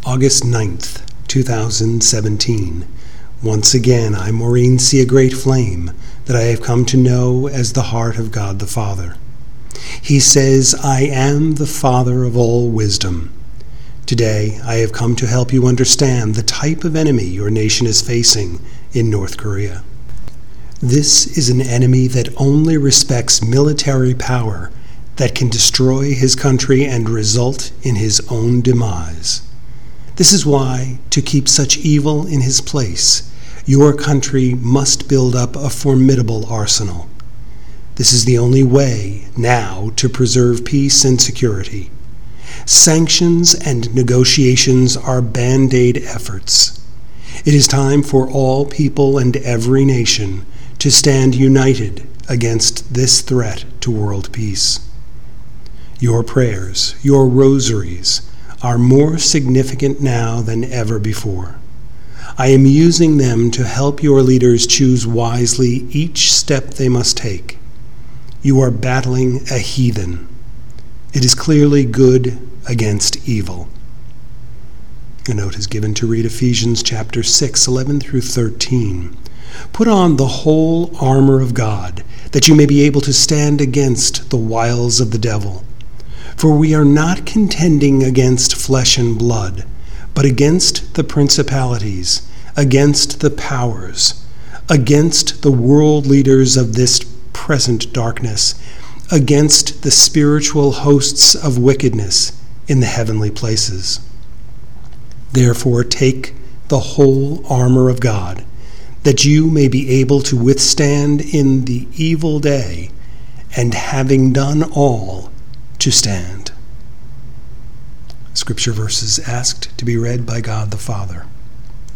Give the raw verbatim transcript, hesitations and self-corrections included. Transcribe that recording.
August ninth, two thousand seventeen. Once again, I, Maureen, see a great flame that I have come to know as the heart of God the Father. He says, I am the Father of all wisdom. Today, I have come to help you understand the type of enemy your nation is facing in North Korea. This is an enemy that only respects military power that can destroy his country and result in his own demise. This is why, to keep such evil in his place, your country must build up a formidable arsenal. This is the only way now to preserve peace and security. Sanctions and negotiations are band-aid efforts. It is time for all people and every nation to stand united against this threat to world peace. Your prayers, your rosaries, are more significant now than ever before. I am using them to help your leaders choose wisely each step they must take. You are battling a heathen. It is clearly good against evil. A note is given to read Ephesians chapter six, eleven through thirteen. Put on the whole armor of God, that you may be able to stand against the wiles of the devil. For we are not contending against flesh and blood, but against the principalities, against the powers, against the world leaders of this present darkness, against the spiritual hosts of wickedness in the heavenly places. Therefore, take the whole armor of God, that you may be able to withstand in the evil day, and having done all, to stand. Scripture verses asked to be read by God the Father.